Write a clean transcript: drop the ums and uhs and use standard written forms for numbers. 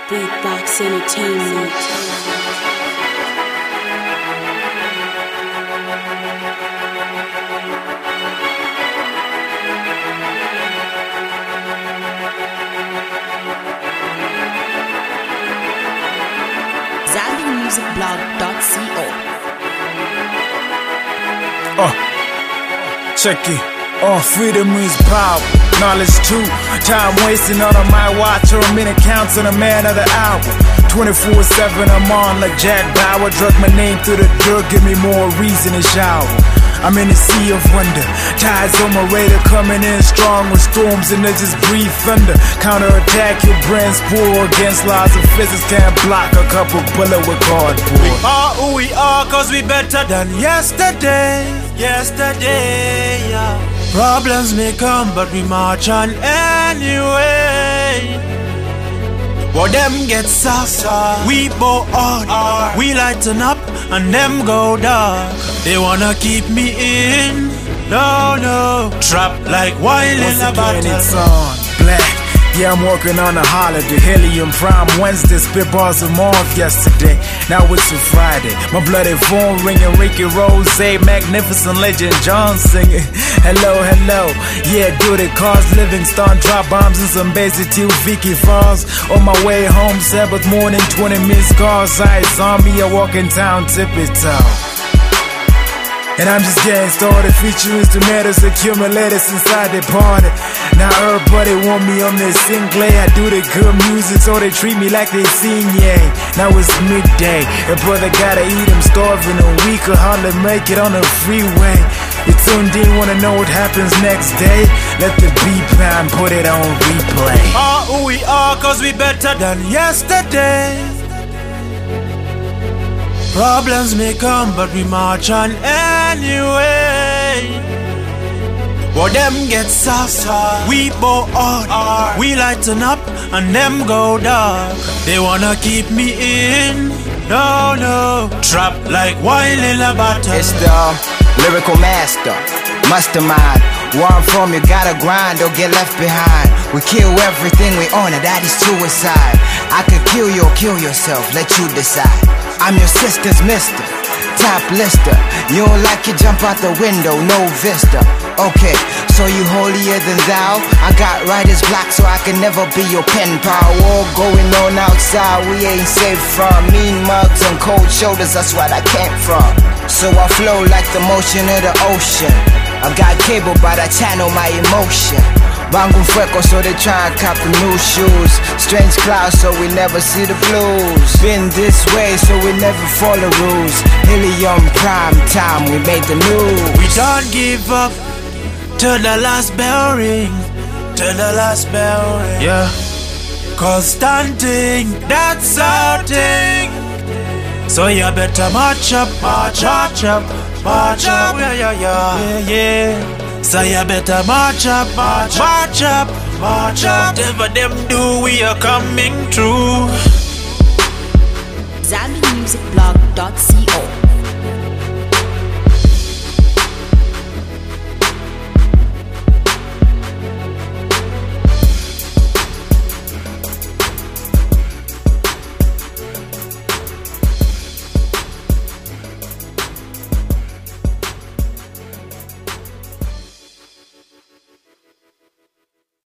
Beatbox Entertainment. ZambianMusicBlog.co. Check it. Freedom is power, knowledge too. Time wasting on my watch or a minute counts on a man of the hour. 24/7 I'm on like Jack Bauer. Drug my name through the dirt, give me more reason to shower. I'm in the sea of wonder, tides on my radar coming in strong with storms and they just breathe thunder. Counterattack your brain's poor against laws of physics, can't block a couple bullet with cardboard. We are who we are cause we better than yesterday. Yesterday, yeah. Problems may come but we march on anyway. But them get soft, we bow hard. We lighten up and them go dark. They wanna keep me in, no. Trapped like wild in a battle. It's on black. Yeah, I'm working on a holiday. Helium Prime Wednesday, spitballs of off yesterday. Now it's a Friday. My bloody phone ringing, Ricky Rose, magnificent legend John singing. Hello. Yeah, dude, it caused Livingston, drop bombs and some basic till Vicky Falls. On my way home, Sabbath morning, 20 missed calls. Eyes on me, I walk in town, tippy-toe. And I'm just getting started, featuring instrumentals accumulators inside the party. Now everybody want me on this Sinclair. I do the good music so they treat me like they seen, yeah. Now it's midday, a brother gotta eat, I'm starving. A week could hardly make it on the freeway. You tuned in, wanna know what happens next day? Let the beat pound, put it on replay. Are who we are cause we better than yesterday. Problems may come but we march on anyway. But them get soft, we bow hard. We lighten up and them go dark. They wanna keep me in, no. Trapped like wild in a battle. It's the lyrical master, mastermind. Where I'm from, you gotta grind or get left behind. We kill everything we own, and that is suicide. I could kill you or kill yourself, let you decide. I'm your sister's mister, top lister. You don't like it, jump out the window, no vista. Okay, so you holier than thou? I got writer's block so I can never be your pen pal. War going on outside, we ain't safe from mean mugs and cold shoulders, that's what I came from. So I flow like the motion of the ocean. I got cable but I channel my emotion. Bangu fuego so they try and cop the new shoes. Strange clouds so we never see the blues. Been this way so we never follow rules. Helium prime time, we made the news. We don't give up till the last bell ring. Till the last bell ring. Yeah. Cause stunting, that's our thing. So you better march up. Yeah. So you better march up. Whatever them do, we are coming through. ZambianMusicBlog.co.